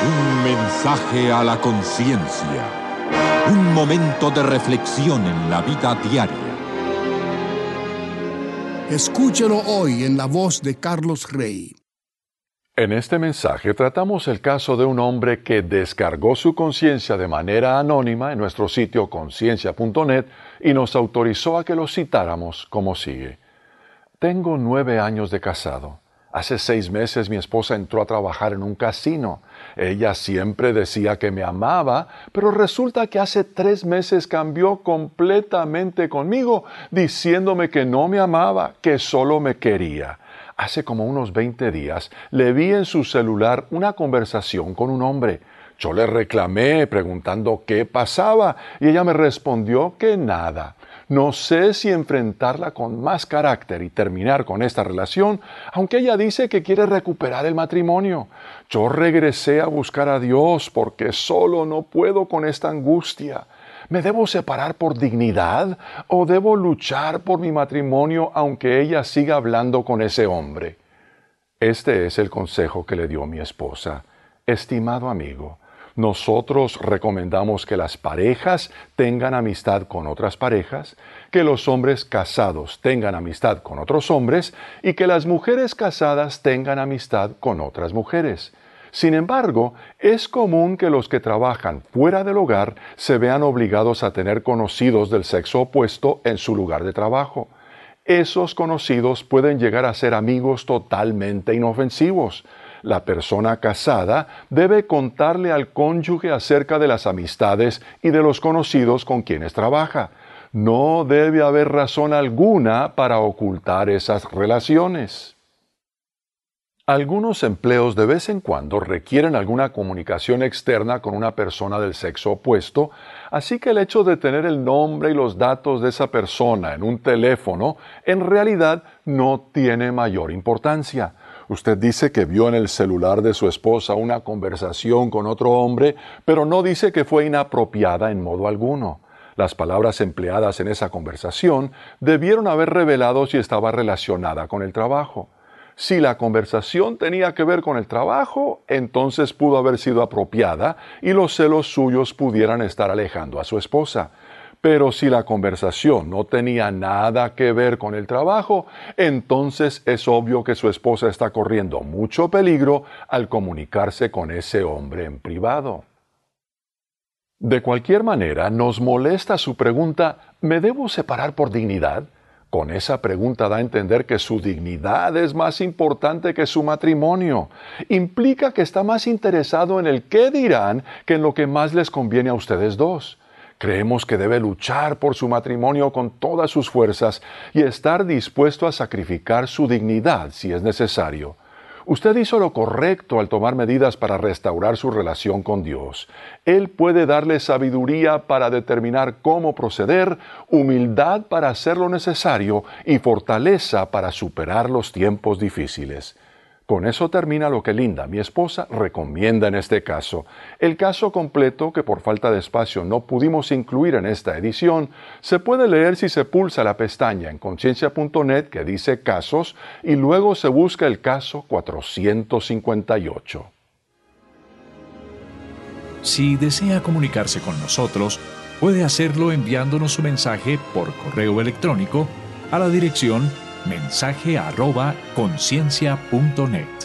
Un mensaje a la conciencia. Un momento de reflexión en la vida diaria. Escúchelo hoy en la voz de Carlos Rey. En este mensaje tratamos el caso de un hombre que descargó su conciencia de manera anónima en nuestro sitio conciencia.net y nos autorizó a que lo citáramos como sigue. Tengo 9 años de casado. Hace 6 meses mi esposa entró a trabajar en un casino. Ella siempre decía que me amaba, pero resulta que hace 3 meses cambió completamente conmigo, diciéndome que no me amaba, que solo me quería. Hace como unos 20 días le vi en su celular una conversación con un hombre. Yo le reclamé preguntando qué pasaba y ella me respondió que nada. No sé si enfrentarla con más carácter y terminar con esta relación, aunque ella dice que quiere recuperar el matrimonio. Yo regresé a buscar a Dios porque solo no puedo con esta angustia. ¿Me debo separar por dignidad o debo luchar por mi matrimonio aunque ella siga hablando con ese hombre? Este es el consejo que le dio mi esposa. Estimado amigo, nosotros recomendamos que las parejas tengan amistad con otras parejas, que los hombres casados tengan amistad con otros hombres y que las mujeres casadas tengan amistad con otras mujeres. Sin embargo, es común que los que trabajan fuera del hogar se vean obligados a tener conocidos del sexo opuesto en su lugar de trabajo. Esos conocidos pueden llegar a ser amigos totalmente inofensivos. La persona casada debe contarle al cónyuge acerca de las amistades y de los conocidos con quienes trabaja. No debe haber razón alguna para ocultar esas relaciones. Algunos empleos de vez en cuando requieren alguna comunicación externa con una persona del sexo opuesto, así que el hecho de tener el nombre y los datos de esa persona en un teléfono en realidad no tiene mayor importancia. Usted dice que vio en el celular de su esposa una conversación con otro hombre, pero no dice que fue inapropiada en modo alguno. Las palabras empleadas en esa conversación debieron haber revelado si estaba relacionada con el trabajo. Si la conversación tenía que ver con el trabajo, entonces pudo haber sido apropiada y los celos suyos pudieran estar alejando a su esposa. Pero si la conversación no tenía nada que ver con el trabajo, entonces es obvio que su esposa está corriendo mucho peligro al comunicarse con ese hombre en privado. De cualquier manera, nos molesta su pregunta, ¿me debo separar por dignidad? Con esa pregunta da a entender que su dignidad es más importante que su matrimonio. Implica que está más interesado en el qué dirán que en lo que más les conviene a ustedes dos. Creemos que debe luchar por su matrimonio con todas sus fuerzas y estar dispuesto a sacrificar su dignidad si es necesario. Usted hizo lo correcto al tomar medidas para restaurar su relación con Dios. Él puede darle sabiduría para determinar cómo proceder, humildad para hacer lo necesario y fortaleza para superar los tiempos difíciles. Con eso termina lo que Linda, mi esposa, recomienda en este caso. El caso completo, que por falta de espacio no pudimos incluir en esta edición, se puede leer si se pulsa la pestaña en conciencia.net que dice Casos y luego se busca el caso 458. Si desea comunicarse con nosotros, puede hacerlo enviándonos su mensaje por correo electrónico a la dirección mensaje@conciencia.net.